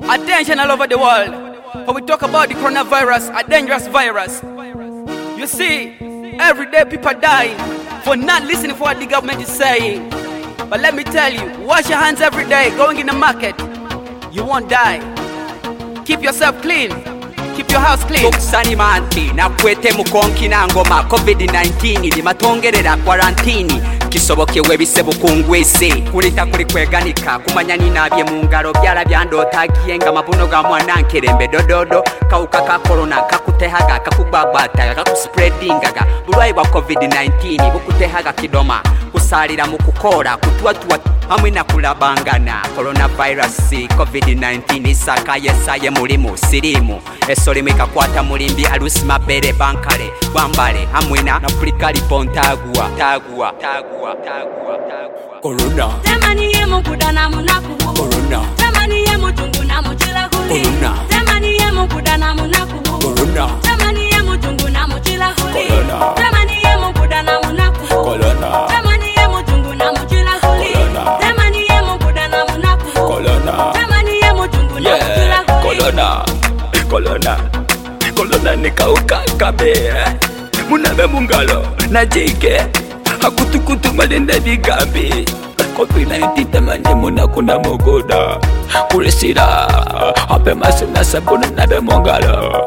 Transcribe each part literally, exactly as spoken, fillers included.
Attention all over the world. When we talk about the coronavirus, a dangerous virus. You see, every day people are dying for not listening to what the government is saying. But let me tell you, wash your hands every day going in the market. You won't die. Keep yourself clean. Keep your house clean. Tukusani manti na kwete mukonki na ngoma covid nineteen ni matongerera quarantine kisobokewe bisebo kungwese kulita kuli kweganika kumanya ninabye mu ngalo byala byandotagiye nga mabuno ga mwana nkerembe dododo kauka ka corona kakutehaga kakubabata kakuspreadingaga bulwayi bwa covid nineteen bukutehaga kidoma kusalira mu kukora kutwatwa hamwe na kulabangana coronavirus covid nineteen isakaye saye mulimu sirimu esolimika kwata mulimbi alusi mabere bankale bwambale hamwe na Afrikali pontagua tagua tagua tagua tagua corona tamani yemo kudana munaku corona tamani yemo tungu na muchila huli corona tamani yemo kudana munaku corona tamani yemo tungu na muchila huli corona tamani yemo kudana munaku corona tamani yemo tungu na muchila huli tamani yemo kudana munaku corona tamani yemo tungu na muchila huli corona corona corona nikauka kabe munabe mungalo na jike hakutukutu malende bigambi covid nineteen tamanye munakuna mogoda kulisira ape masina sabuni nabe mungalo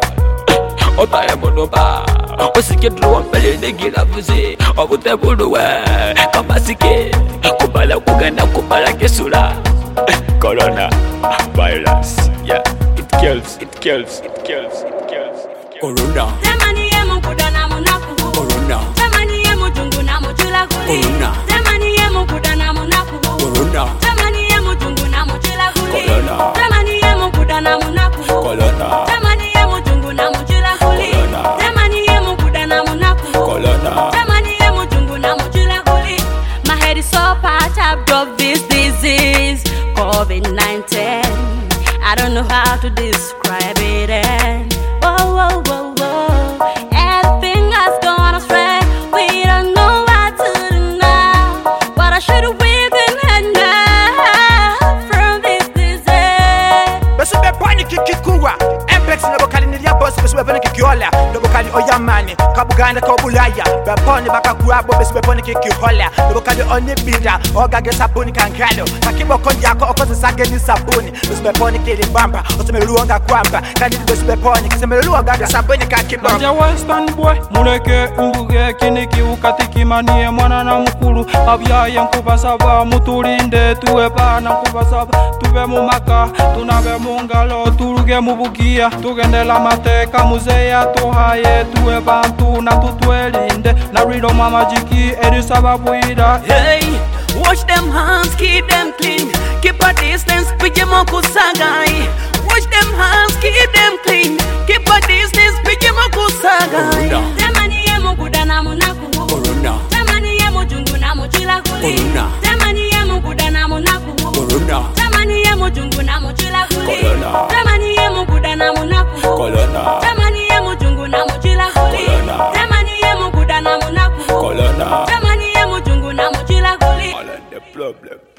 otaye munoba osike druwa pelende gilavuzi obutebuluwe kamasike kubala kugenda kubala kesula corona virus yeah it kills it kills it kills it kills corona tamani yemo kudana munaku corona tamani yemo tungu na muchila huli corona tamani yemo kudana munaku corona tamani yemo tungu na muchila huli corona tamani yemo kudana munaku corona tamani yemo tungu na muchila huli tamani yemo kudana munaku corona tamani yemo tungu na muchila huli. My head is so packed up of this disease covid nineteen. I don't know how to describe it and whoa whoa whoa whoa everything has gone astray. We don't know what to do now. What I should have written and now from this disease. Besu be pani kikikuwa Empex na bokali nilia boss besu be pani kikiola no bokali oyamani kabuganda ka bulaya be pani bakakuabo besu be pani kikihola no bokali onibinda ogage sabuni kankalo kakibo konjako okoze sageni sabuni besu be pani kilibamba osemeluonga kwamba kandi besu be pani kisemeluonga sabuni kakibamba Aja western boy muleke unguge kiniki ukatiki manie mwana na mukuru abyaye nkubasaba mutulinde tuwe bana nkubasaba tuve mu maka tunave mu ngalo turuge mu bugia tugendela mateka muzeya tuhaye tuwe bantu na tutwelinde na rido mama jiki erisaba buida. Hey, wash them hands, keep them clean. Keep a distance, pijama kusagai. Wash them hands, keep them clean. Keep a distance, pijama kusagai. Tamani yemo kudana munaku corona tamani yemo tungu na muchila huli corona tamani yemo kudana munaku corona tamani yemo tungu na muchila huli corona tamani yemo kudana munaku corona tamani yemo tungu na muchila huli tamani yemo kudana munaku corona tamani yemo tungu na muchila huli. all the problem